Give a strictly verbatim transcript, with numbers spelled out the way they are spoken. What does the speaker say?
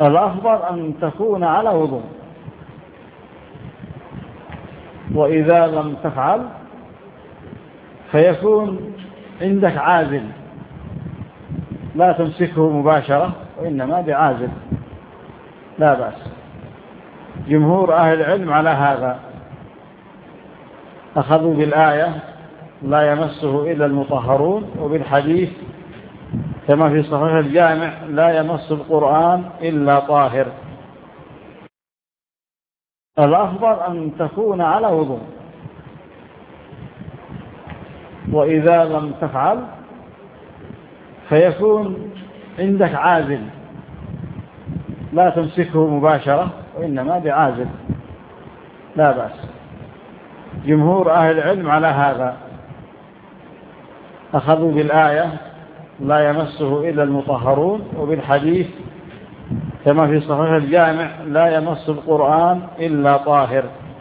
الأفضل أن تكون على وضوء، وإذا لم تفعل فيكون عندك عازل، لا تمسكه مباشرة وإنما بعازل لا بأس. جمهور أهل العلم على هذا، أخذوا بالآية لا يمسه إلا المطهرون، وبالحديث كما في صحيح الجامع لا يمس القرآن إلا طاهر. الأفضل أن تكون على وضوء، وإذا لم تفعل فيكون عندك عازل، لا تمسكه مباشرة وإنما بعازل لا بأس. جمهور أهل العلم على هذا، أخذوا بالآية لا يمسه إلا المطهرون، وبالحديث كما في صحيح الجامع لا يمس القرآن إلا طاهر.